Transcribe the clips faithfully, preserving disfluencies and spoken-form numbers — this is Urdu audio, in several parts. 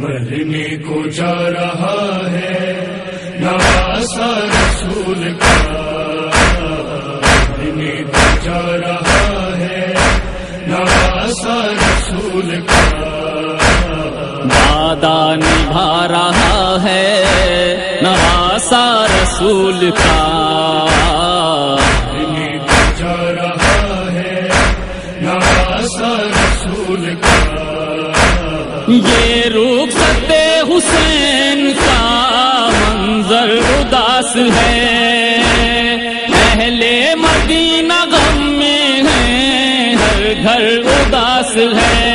مرنے کو جا رہا ہے نواسا رسول کا، مرنے کو جا رہا ہے نواسا رسول کا، وعدہ نبھا رہا ہے نواسا رسول کا، مرنے کو جا رہا ہے نواسا رسول کا، یہ رخصت حسین کا منظر اداس ہے، اہل مدینہ غم میں ہیں، ہر گھر اداس ہے،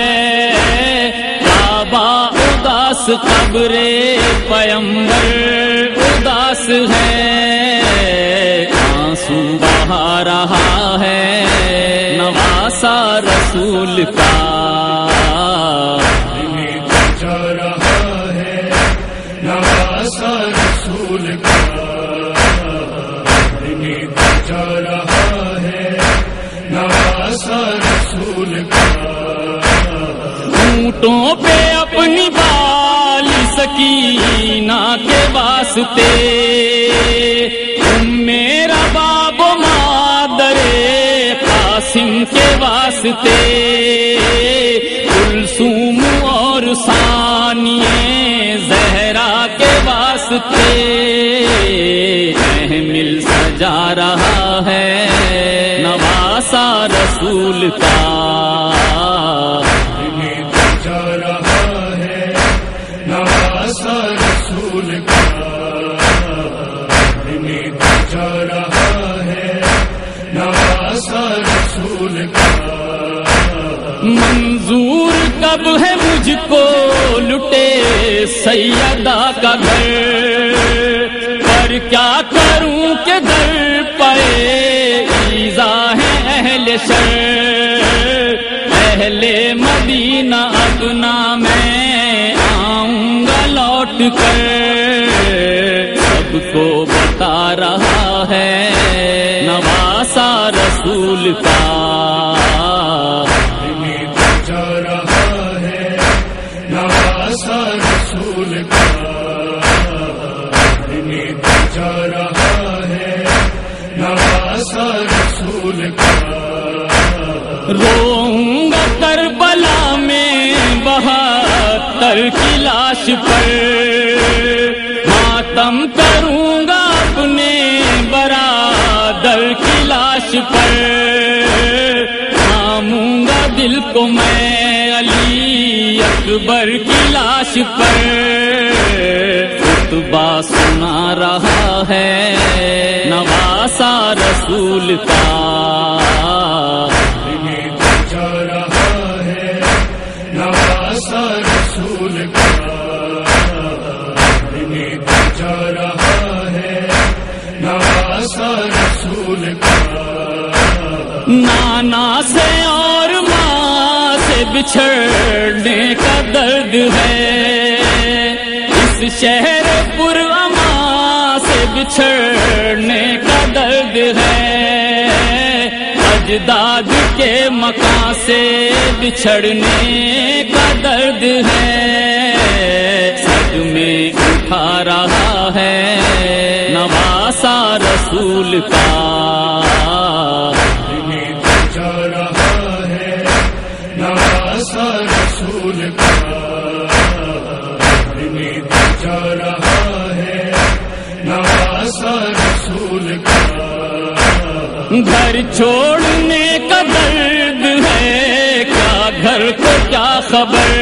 کعبہ اداس قبر پیمبر اداس ہے، آنسو بہا رہا ہے نواسا رسول کا، نواسا رسول کا، مرنے کو جا رہا ہے نواسا رسول کا، اونٹوں پہ اپنی بالی سکینہ کے واسطے، تم میرا باب و مادر قاسم کے واسطے، کلثوم اور ثانیہ زہرا کے واسطے، محمل سجا رہا ہے نواسا رسول کا، مرنے کو جا رہا ہے نواسا رسول کا، مرنے کو جا رہا ہے نواسا رسول کا، منظور کب ہے مجھ کو لٹے سیدہ کا گھر، پر کیا کروں کہ در پائے ایذا ہے اہل شر، اہل مدینہ اپنا میں آؤں گا لوٹ کر، سب کو بتا رہا ہے نواسا رسول کا، نواسا رسول کا، مرنے کو جا رہا ہے نواسا رسول کا، روؤں گا کربلا میں بہتر کی لاش پر، ماتم کروں گا اپنے برادر کی لاش پر، تھاموں گا دل کو میں علی اکبر کی لاش پر، خطبہ سنا رہا ہے نواسا رسول کا، مرنے کو جا رہا ہے نواسا رسول کا، مرنے کو جا رہا ہے نواسا رسول کا، نانا سے اور ماں سے بچھڑنے کا درد ہے، اس شہر پر امان سے بچھڑنے کا درد ہے، اجداد کے مکان سے بچھڑنے کا درد ہے، صدمے اٹھا رہا ہے نواسا رسول کا، مرنے کو جا رہا ہے نواسا رسول کا، مرنے کو جا رہا ہے نواسا رسول کا، گھر چھوڑنے کا درد ہے کیا گھر کو کیا خبر،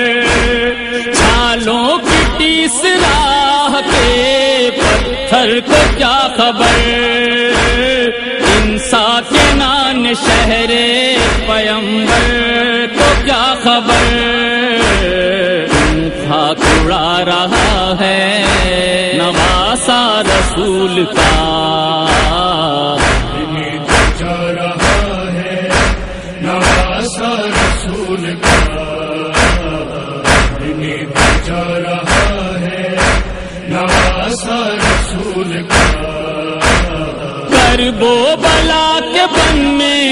چھالوں کی ٹیس راہ کے پتھر کو کیا خبر، انسا کے نان شہر پیمبر کو کیا خبر، خاک اڑا رہا ہے نواسا رسول کا، مرنے کو جا رہا ہے نواسا رسول کا، مرنے کو جا رہا ہے نواسا رسول کا، کرب و بلا کے بن میں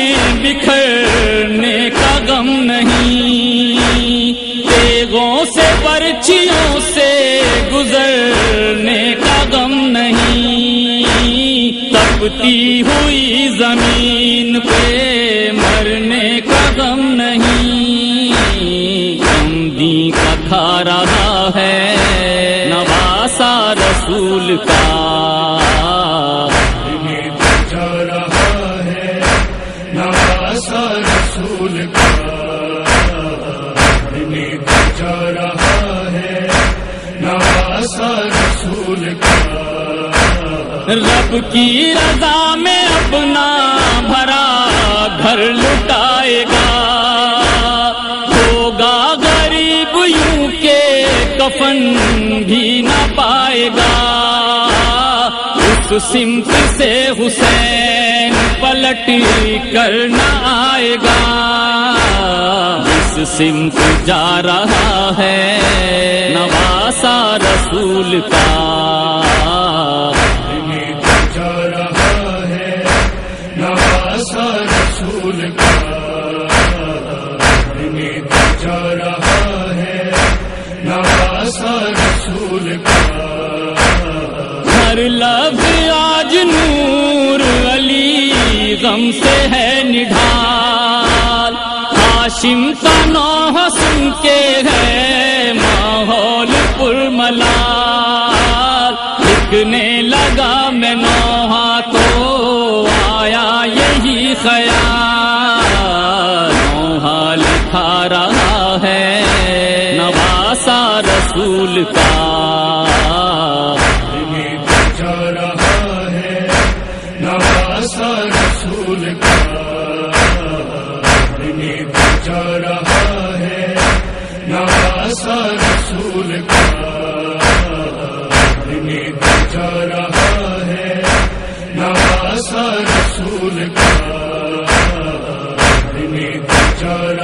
بکھرنے کا غم نہیں، تیغوں سے بر مچھیوں سے گزرنے کا غم نہیں، تپتی ہوئی زمین پہ مرنے کا غم نہیں، عمدی کا کھا رہا ہے نواسا رسول کا، جا رہا ہے نواسا رسول کا، جا رہا ہے نواسا رسول کا، رب کی رضا میں اپنا بھرا گھر لٹائے گا، ہوگا غریب یوں کہ کفن بھی نہ پائے گا، اس سمت سے حسین پلٹ کر نہ آئے گا، اس سمت جا رہا ہے نواسا رسول کا، جا رہا ہے نواسا رسول کا، جا رہا ہے نواسا رسول کا، ہر لفظ آج نور علی غم سے ہے نڈھال، ہاشم کا نوحہ سن کے ہے ماحول پرملال، لکھنے لگا میں نوحہ تو آیا یہی خیال، نوحہ لکھا رہا ہے نواسا رسول کا، جا رہا ہے نواسا رسول کا، جا رہا ہے نواسا رسول کا، جا رہا ہے نواسا رسول کا، جا